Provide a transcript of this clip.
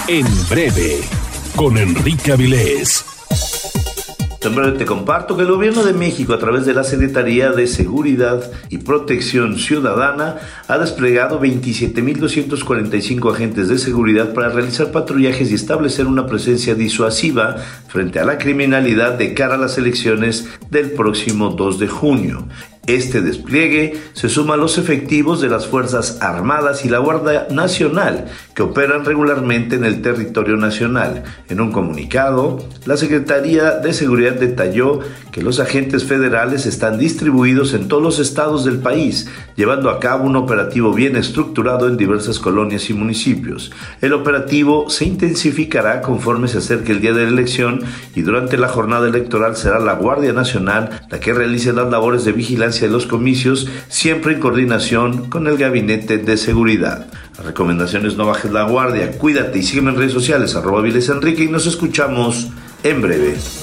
En breve, con Enrique Avilés. En breve te comparto que el Gobierno de México, a través de la Secretaría de Seguridad y Protección Ciudadana, ha desplegado 27.245 agentes de seguridad para realizar patrullajes y establecer una presencia disuasiva frente a la criminalidad de cara a las elecciones del próximo 2 de junio. Este despliegue se suma a los efectivos de las Fuerzas Armadas y la Guardia Nacional que operan regularmente en el territorio nacional. En un comunicado, la Secretaría de Seguridad detalló que los agentes federales están distribuidos en todos los estados del país, llevando a cabo un operativo bien estructurado en diversas colonias y municipios. El operativo se intensificará conforme se acerque el día de la elección y durante la jornada electoral será la Guardia Nacional la que realice las labores de vigilancia de los comicios, siempre en coordinación con el Gabinete de Seguridad. La recomendación es: no bajes la guardia, cuídate y sígueme en redes sociales @Avilés Enrique, y nos escuchamos en breve.